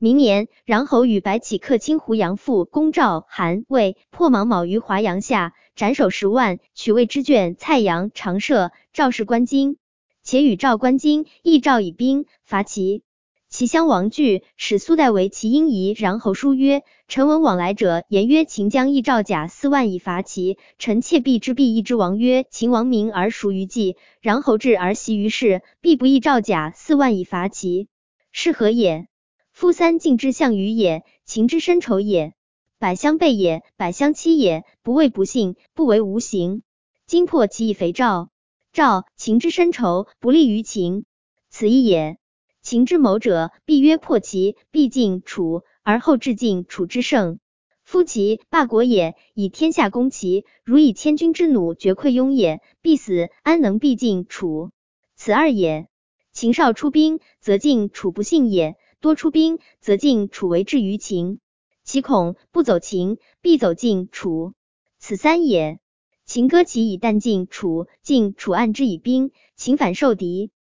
明年，穰侯与白起克清湖阳父攻赵、韩、魏，破芒卯于华阳下，斩首10万，取魏之眷蔡阳、长社，赵氏关津。且与赵关津，亦赵以兵伐齐。齐襄王惧，使苏代为齐因夷穰侯书曰：臣闻往来者言曰秦将易赵甲4万以伐齐，臣妾必之必义之王曰：秦王明而熟于计，穰侯智而习于事，必不易赵甲4万以伐齐。是何也？夫三晋之项羽也，秦之深仇也，百相背也，百相欺也，不为不信，不为无形。今破其以肥赵，秦之深仇，不利于秦，此一也。秦之谋者，必曰破齐，必尽楚，而后至尽楚之胜。夫齐霸国也，以天下攻齐，如以千军之弩决溃雍也，必死，安能必尽楚？此二也。秦少出兵，则尽楚不信也；多出兵，则尽楚为至于秦。其恐不走秦，必走尽楚，此三也。秦割齐以啖尽楚，尽楚按之以兵，秦反受敌。